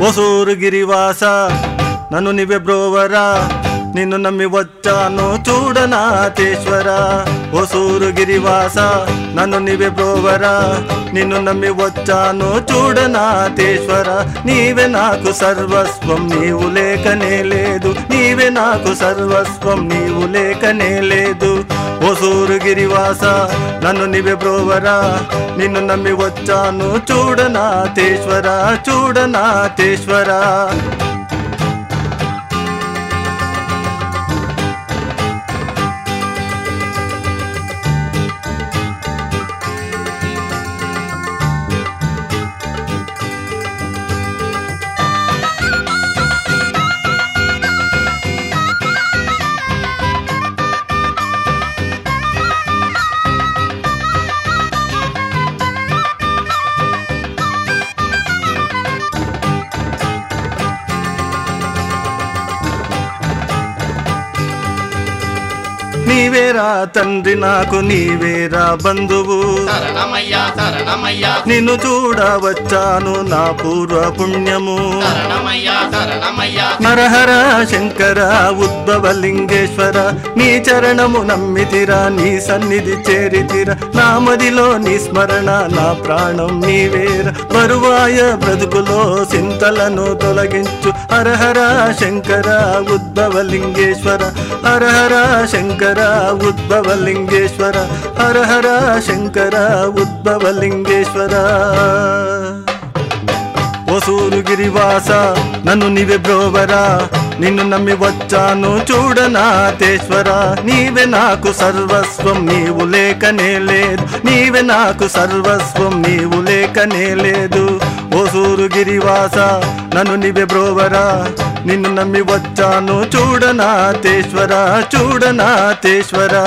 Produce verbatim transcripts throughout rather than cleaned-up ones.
ఒసూరు గిరివాస నన్ను నీవే బ్రోవరా, నిన్ను నమ్మి వచ్చాను చూడనాథేశ్వర. ఒసూరు గిరివాస నన్ను నీవే బ్రోవరా, నిన్ను నమ్మి వచ్చాను చూడనాథేశ్వర. నీవే నాకు సర్వస్వం, నీవు లేకనే లేదు, నీవే నాకు సర్వస్వం, నీవు లేకనే లేదు. ఒసూరు గిరివాస నన్ను నీవే బ్రోవరా, నిన్ను నమ్మి వచ్చాను చూడనాథేశ్వర, చూడనాథేశ్వర. నీవేరా తండ్రి నాకు, నీవేరా బంధువు, నిన్ను చూడవచ్చాను నా పూర్వ పుణ్యము. నరహర శంకర ఉద్భవలింగేశ్వర, నీ చరణము నమ్మితిరా, నీ సన్నిధి చేరితిరా, నా మదిలో నీ స్మరణ, నా ప్రాణం నీవేరా. బరువాయ బ్రతుకులో చింతలను తొలగించు హరహర శంకర ఉద్భవలింగేశ్వర, హరహర శంకర ఉద్భవలింగేశ్వర, హరహర శంకర ఉద్భవలింగేశ్వర. ఒసూరు గిరివాస నన్ను నీవే బ్రోవరా, నిన్ను నమ్మి వచ్చాను చూడనాథేశ్వర. నీవే నాకు సర్వస్వం, నీవు లేకనే లేదు, నీవే నాకు సర్వస్వం, నీవు లేకనే లేదు. ఒసూరు గిరివాస నన్ను నీవే బ్రోవరా, నిన్ను నమ్మి వచ్చాను చూడనాథేశ్వర, చూడనాథేశ్వర.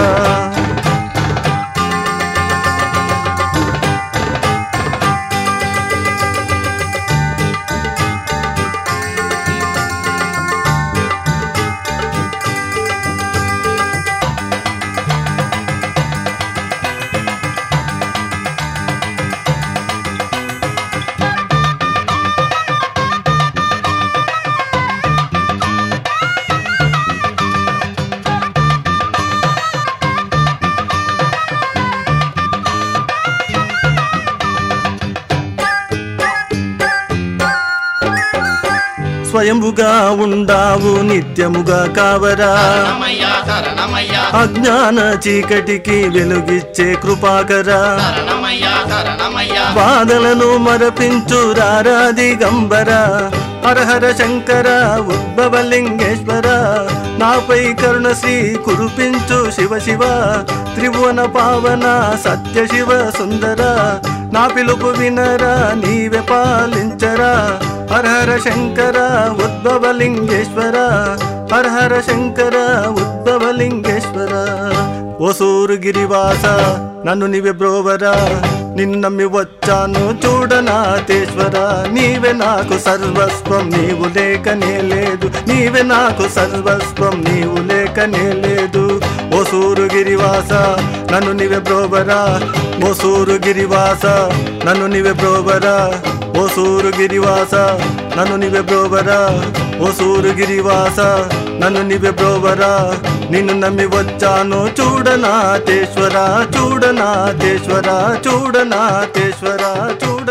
స్వయంభుగా ఉండావు నిత్యముగా కావరా, అజ్ఞాన చీకటికి వెలుగిచ్చే కృపాకరా. బాధలను మరపించు రారాది గంబర, హరహర శంకర ఉద్భవలింగేశ్వర. నాపై కరుణ శ్రీ కురిపించు శివ శివ, త్రిభువన పావన సత్య శివ సుందర. నా పిలుపు వినరా, నీవే పాలించరా, హరహర శంకర ఉద్భవలింగేశ్వర, హరహర శంకర ఉద్భవలింగేశ్వర. ఒసూరు గిరివాస నన్ను నీవే బ్రోవరా, నిన్ను నమ్మి వచ్చాను చూడనాథేశ్వర. నీవే నాకు సర్వస్వం, నీవు లేకనే లేదు, నీవే నాకు సర్వస్వం, నీవు లేకనే లేదు. ఒసూరు గిరివాస నన్ను నీవే బ్రోవరా, ఒసూరు గిరివాస నన్ను నీవే బ్రోవరా, ఒసూరు గిరివాస నన్ను నీవే బ్రోవరా, ఒసూరు గిరివాస నన్ను నీవే బ్రోవరా. నిన్ను నమ్మి వచ్చాను చూడనాథేశ్వర, చూడనాథేశ్వర, చూడనాథేశ్వర, చూడ